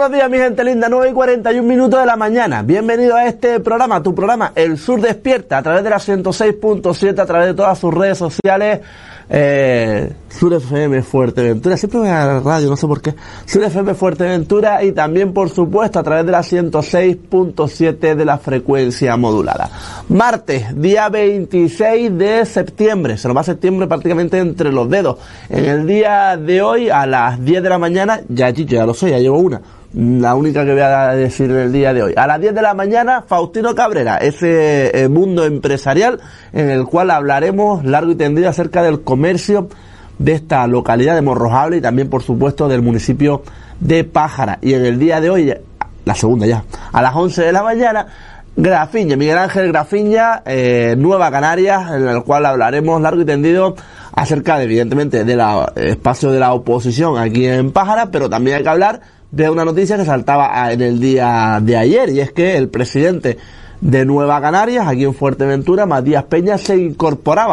Buenos días, mi gente linda, 9:41 de la mañana. Bienvenido a este programa, tu programa, El Sur Despierta, a través de la 106.7, a través de todas sus redes sociales. Sur FM Fuerteventura, siempre voy a la radio, no sé por qué. Sur FM Fuerteventura y también, por supuesto, a través de la 106.7 de la frecuencia modulada. Martes, día 26 de septiembre, se nos va septiembre prácticamente entre los dedos. En el día de hoy, a las 10 de la mañana, ya Chicho, ya lo sé, ya llevo una. La única que voy a decir en el día de hoy. A las 10 de la mañana, Faustino Cabrera, ese mundo empresarial en el cual hablaremos largo y tendido acerca del comercio de esta localidad de Morrojable y también, por supuesto, del municipio de Pájara. Y en el día de hoy, la segunda ya, a las 11 de la mañana, Grafiña, Miguel Ángel Grafiña, Nueva Canarias, en el cual hablaremos largo y tendido acerca, evidentemente, del espacio de la oposición aquí en Pájara, pero también hay que hablar de una noticia que saltaba en el día de ayer, y es que el presidente de Nueva Canarias, aquí en Fuerteventura, Matías Peña, se incorpora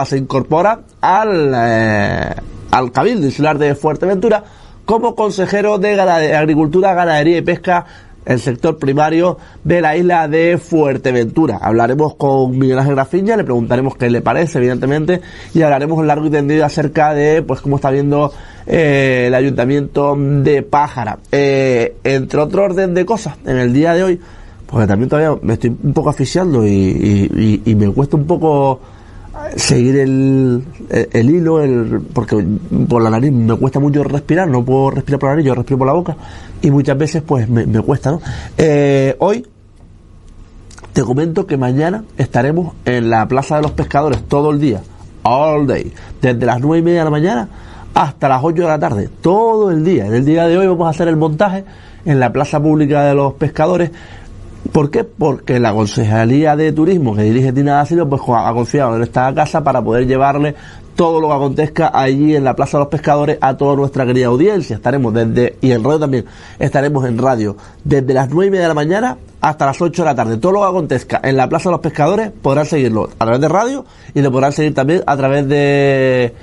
al Cabildo Insular de Fuerteventura como consejero de Agricultura, Ganadería y Pesca, el sector primario de la isla de Fuerteventura. Hablaremos con Miguel Ángel Grafiña, le preguntaremos qué le parece, evidentemente, y hablaremos largo y tendido acerca de, pues, cómo está viendo el ayuntamiento de Pájara. Entre otro orden de cosas, en el día de hoy, porque también todavía me estoy un poco asfixiando y me cuesta un poco seguir el hilo, porque por la nariz me cuesta mucho respirar, no puedo respirar por la nariz, yo respiro por la boca y muchas veces pues me cuesta, ¿no? Hoy te comento que mañana estaremos en la Plaza de los Pescadores todo el día, all day, desde las 9:30 de la mañana hasta las 8 de la tarde, todo el día. En el día de hoy vamos a hacer el montaje en la Plaza Pública de los Pescadores. ¿Por qué? Porque la Concejalía de Turismo que dirige Tina da Silva pues ha confiado en esta casa para poder llevarle todo lo que acontezca allí en la Plaza de los Pescadores a toda nuestra querida audiencia. Estaremos y en radio también, estaremos en radio desde las 9:30 de la mañana hasta las 8 de la tarde. Todo lo que acontezca en la Plaza de los Pescadores podrán seguirlo a través de radio y lo podrán seguir también a través de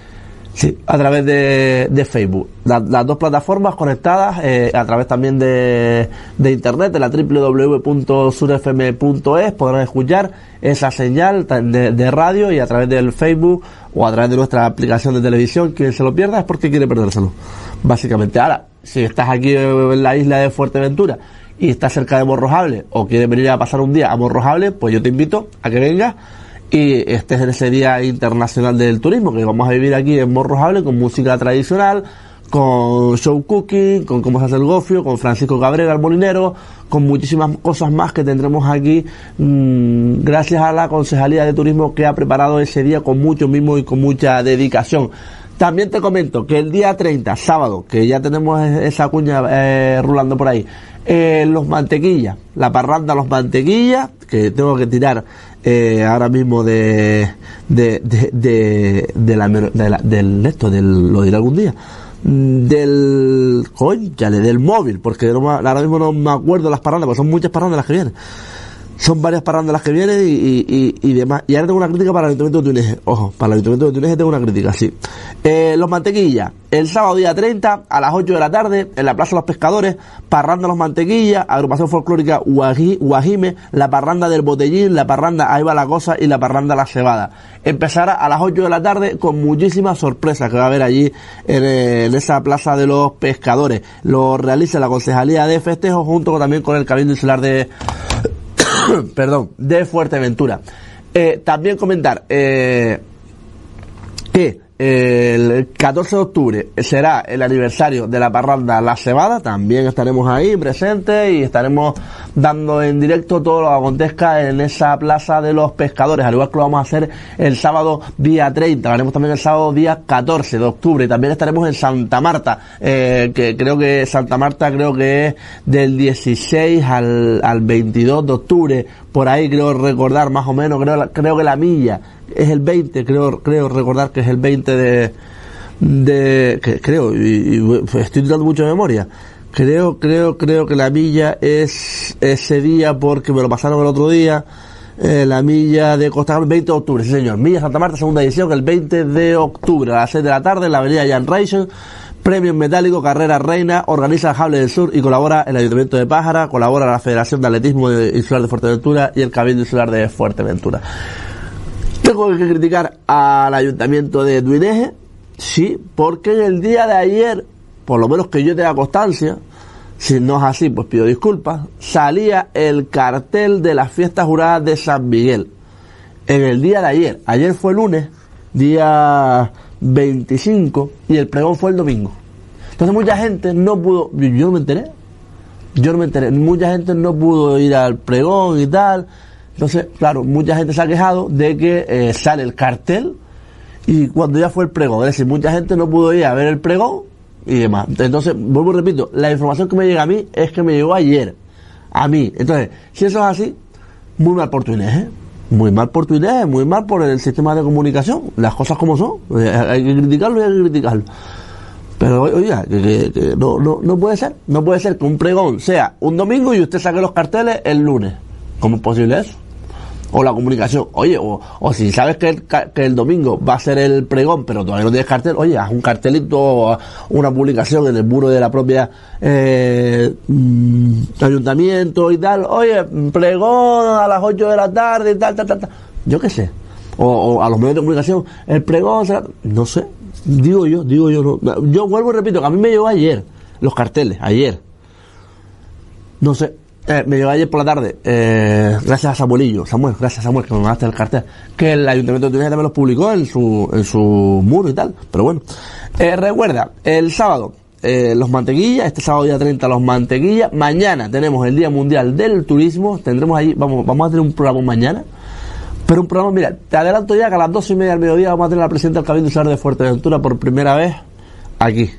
Facebook. Las dos plataformas conectadas, a través también de internet, de la www.surfm.es, podrán escuchar esa señal de radio, y a través del Facebook o a través de nuestra aplicación de televisión. Quien se lo pierda es porque quiere perdérselo, básicamente. Ahora, si estás aquí en la isla de Fuerteventura y estás cerca de Morrojable o quieres venir a pasar un día a Morrojable, pues yo te invito a que vengas y estés en ese Día Internacional del Turismo que vamos a vivir aquí en Morrojable, con música tradicional, con show cooking, con cómo se hace el gofio, con Francisco Cabrera, el molinero, con muchísimas cosas más que tendremos aquí, gracias a la Concejalía de Turismo que ha preparado ese día con mucho mimo y con mucha dedicación. También te comento que el día 30, sábado, que ya tenemos esa cuña rulando por ahí, los Mantequillas, la parranda Los Mantequillas, que tengo que tirar ahora mismo lo diré algún día, del móvil, porque ahora mismo no me acuerdo las parrandas, porque son muchas parrandas las que vienen. Son varias parrandas las que vienen y demás. Y ahora tengo una crítica para el Ayuntamiento de Túnez. Ojo, para el Ayuntamiento de Túnez tengo una crítica, sí. Los Mantequillas, el sábado día 30 a las 8 de la tarde en la Plaza de los Pescadores, parranda Los Mantequillas, agrupación folclórica Guajime, la parranda del Botellín, la parranda Ahí va la cosa y la parranda La Cebada. Empezará a las 8 de la tarde con muchísimas sorpresas que va a haber allí en esa Plaza de los Pescadores. Lo realiza la Concejalía de Festejos junto también con el Cabildo Insular de Fuerteventura. También comentar que el 14 de octubre será el aniversario de la parranda La Cebada. También estaremos ahí presentes y estaremos dando en directo todo lo que acontezca en esa Plaza de los Pescadores, al igual que lo vamos a hacer el sábado día 30, lo haremos también el sábado día 14 de octubre, y también estaremos en Santa Marta, que creo que Santa Marta es del 16 al 22 de octubre, por ahí creo recordar más o menos, creo que la milla es el 20, creo recordar que es el 20 creo, y estoy tirando mucho de memoria. Creo que la milla es ese día porque me lo pasaron el otro día. La milla de Costa Gama, el 20 de octubre, sí señor. Milla Santa Marta, segunda edición, el 20 de octubre, a las 6 de la tarde, en la avenida Jan Reisen, Premios Metálico, Carrera Reina, organiza Jable del Sur y colabora el Ayuntamiento de Pájara, colabora la Federación de Atletismo Insular de Fuerteventura y el Cabildo Insular de Fuerteventura. Tengo que criticar al Ayuntamiento de Tuineje, sí, porque en el día de ayer, por lo menos que yo tenga constancia, si no es así, pues pido disculpas, salía el cartel de las fiestas juradas de San Miguel. En el día de ayer fue lunes, día 25, y el pregón fue el domingo. Entonces mucha gente no pudo, yo no me enteré, mucha gente no pudo ir al pregón y tal. Entonces, claro, mucha gente se ha quejado de que sale el cartel y cuando ya fue el pregón, es decir, mucha gente no pudo ir a ver el pregón y demás. Entonces, vuelvo y repito, la información que me llega a mí es que me llegó ayer, a mí. Entonces, si eso es así, muy mal por Tuineje, muy mal por Tuineje, muy mal por el sistema de comunicación, las cosas como son, hay que criticarlo y hay que criticarlo. Pero oiga, que no puede ser que un pregón sea un domingo y usted saque los carteles el lunes. ¿Cómo es posible eso? O la comunicación, oye, o si sabes que el domingo va a ser el pregón, pero todavía no tienes cartel, oye, haz un cartelito, una publicación en el muro de la propia ayuntamiento y tal, oye, pregón a las 8 de la tarde y tal, yo qué sé. O a los medios de comunicación, el pregón será, no sé, digo yo, no. Yo vuelvo y repito, que a mí me llegó ayer, los carteles, ayer. No sé. Me llegó ayer por la tarde, gracias a Samuel, gracias Samuel, que me mandaste el cartel, que el Ayuntamiento de Tuineje también los publicó en su muro y tal, pero bueno. Recuerda, el sábado, los Mantequillas, este sábado día 30 los Mantequillas, mañana tenemos el Día Mundial del Turismo, tendremos ahí, vamos a tener un programa mañana, pero un programa, mira, te adelanto ya que a las 12:30 del mediodía vamos a tener a la presidenta del Cabildo Insular de Fuerteventura por primera vez, aquí.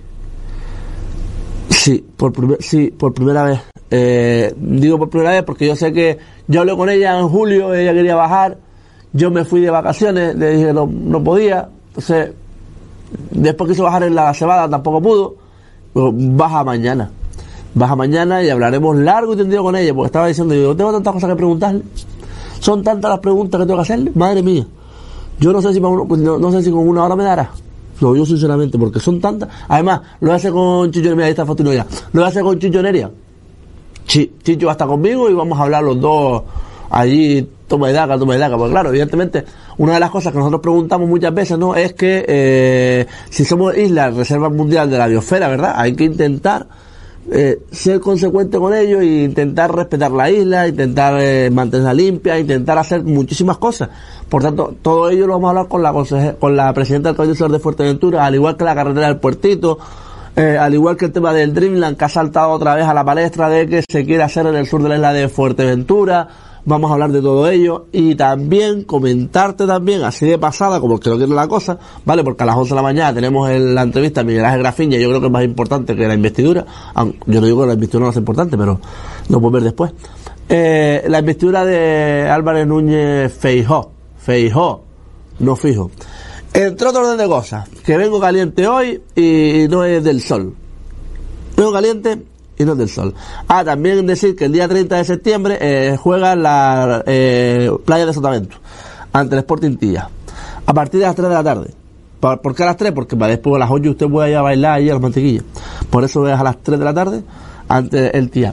Sí, por primera vez. Digo por primera vez porque yo sé que yo hablé con ella en julio, ella quería bajar, yo me fui de vacaciones, le dije no podía, entonces después quiso bajar en la cebada, tampoco pudo, pero baja mañana y hablaremos largo y tendido con ella, porque estaba diciendo, yo tengo tantas cosas que preguntarle, son tantas las preguntas que tengo que hacerle, madre mía, yo no sé si no sé si con una hora me dará. No, yo sinceramente, porque son tantas. Además, lo hace con Chicho, mira, ahí está Faustino ya. Lo hace con Chicho Neria. Chicho va a estar conmigo y vamos a hablar los dos allí, toma y daca. Porque claro, evidentemente, una de las cosas que nosotros preguntamos muchas veces, ¿no? Es que, si somos isla, reserva mundial de la biosfera, ¿verdad? Hay que intentar, ser consecuente con ello e intentar respetar la isla, intentar mantenerla limpia, intentar hacer muchísimas cosas. Por tanto, todo ello lo vamos a hablar con la presidenta del Cabildo Insular de Fuerteventura, al igual que la carretera del Puertito, al igual que el tema del Dreamland, que ha saltado otra vez a la palestra de que se quiere hacer en el sur de la isla de Fuerteventura. Vamos a hablar de todo ello y también comentarte también, así de pasada, como creo que es la cosa, ¿vale? Porque a las 11 de la mañana tenemos la entrevista a Miguel Ángel Grafiña, yo creo que es más importante que la investidura, yo no digo que la investidura no es importante, pero lo podemos ver después. La investidura de Álvarez Núñez Feijóo, no fijo. Entre otro orden de cosas, que vengo caliente hoy y no es del sol. Vengo caliente y no es del sol. También decir que el día 30 de septiembre juega la playa de Sotavento ante el Sporting Tilla a partir de las 3 de la tarde. ¿Por qué a las 3? Porque después a las 8 usted puede ir a bailar ahí a las Mantequillas. Por eso es a las 3 de la tarde ante el Tilla.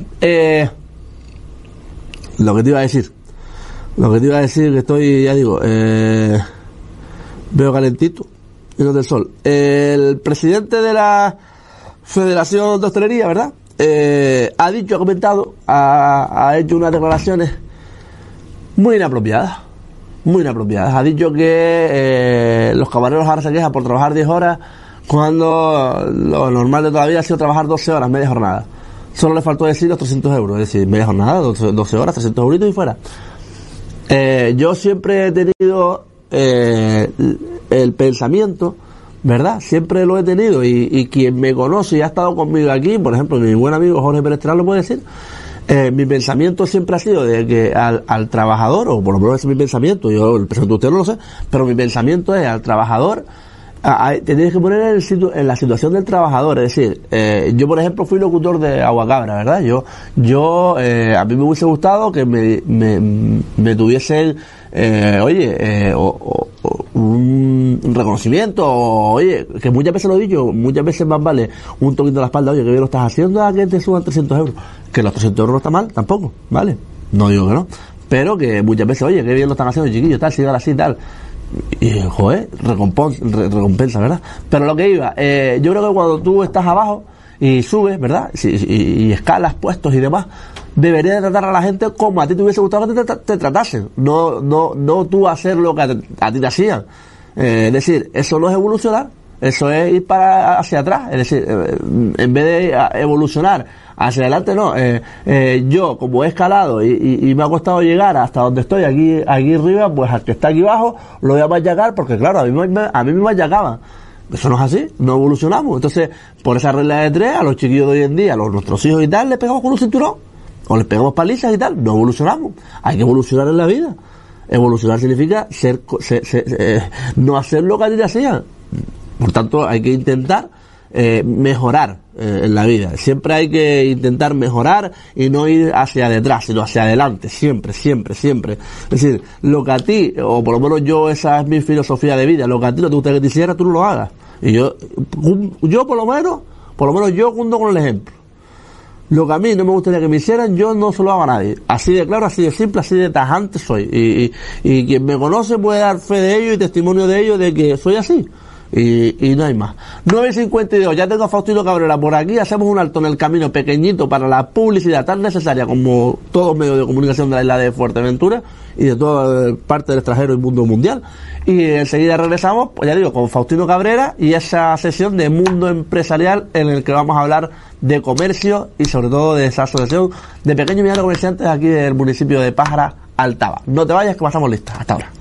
Lo que te iba a decir que estoy, ya digo, veo calentito y no es del sol. El presidente de la Federación de Hostelería, ¿verdad? Ha comentado, ha hecho unas declaraciones muy inapropiadas. Ha dicho que los camareros ahora se quejan por trabajar 10 horas cuando lo normal de toda la vida ha sido trabajar 12 horas, media jornada. Solo le faltó decir los 300 euros, es decir, media jornada, 12 horas, 300 euritos y fuera. Yo siempre he tenido el pensamiento, ¿verdad? Siempre lo he tenido y quien me conoce y ha estado conmigo aquí, por ejemplo, mi buen amigo Jorge Perestral lo puede decir, mi pensamiento siempre ha sido de que al trabajador, o por lo menos ese es mi pensamiento, yo el pensamiento de usted no lo sé, pero mi pensamiento es al trabajador, te tienes que poner en la situación del trabajador, es decir, yo por ejemplo fui locutor de Aguacabra, ¿verdad? Yo a mí me hubiese gustado que me tuviesen, un reconocimiento, oye, que muchas veces lo he dicho, muchas veces más vale un toquito en la espalda, oye, que bien lo estás haciendo, a que te suban 300 euros, que los 300 euros no está mal, tampoco, ¿vale? No digo que no, pero que muchas veces, oye, que bien lo están haciendo, chiquillos, tal, sigan así, tal, y, joder, recompensa, ¿verdad? Pero lo que iba, yo creo que cuando tú estás abajo y subes, ¿verdad? Y escalas puestos y demás, deberías de tratar a la gente como a ti te hubiese gustado que te tratasen, no tú hacer lo que a ti te hacían. Es decir, eso no es evolucionar, eso es ir hacia atrás. Es decir, en vez de evolucionar hacia adelante, no. Yo, como he escalado y me ha costado llegar hasta donde estoy, aquí arriba, pues al que está aquí abajo lo voy a machacar, porque claro, a mí me machacaban. Eso no es así, no evolucionamos. Entonces, por esa regla de 3, a los chiquillos de hoy en día, a nuestros hijos y tal, les pegamos con un cinturón, o les pegamos palizas y tal, no evolucionamos. Hay que evolucionar en la vida. Evolucionar significa no hacer lo que a ti te hacían. Por tanto, hay que intentar mejorar en la vida. Siempre hay que intentar mejorar y no ir hacia detrás, sino hacia adelante, siempre. Es decir, lo que a ti, o por lo menos yo, esa es mi filosofía de vida, lo que a ti no te gusta que te hiciera, tú no lo hagas. Y yo por lo menos yo cuento con el ejemplo. Lo que a mí no me gustaría que me hicieran, yo no se lo hago a nadie. Así de claro, así de simple, así de tajante soy. Y quien me conoce puede dar fe de ello y testimonio de ello, de que soy así. Y no hay más. 9:52, ya tengo a Faustino Cabrera por aquí. Hacemos un alto en el camino pequeñito para la publicidad tan necesaria como todos los medios de comunicación de la isla de Fuerteventura y de toda parte del extranjero y mundo mundial. Y enseguida regresamos, pues ya digo, con Faustino Cabrera y esa sesión de mundo empresarial en el que vamos a hablar de comercio y sobre todo de esa asociación de pequeños y medianos comerciantes aquí del municipio de Pájara, Altava. No te vayas, que pasamos listas. Hasta ahora.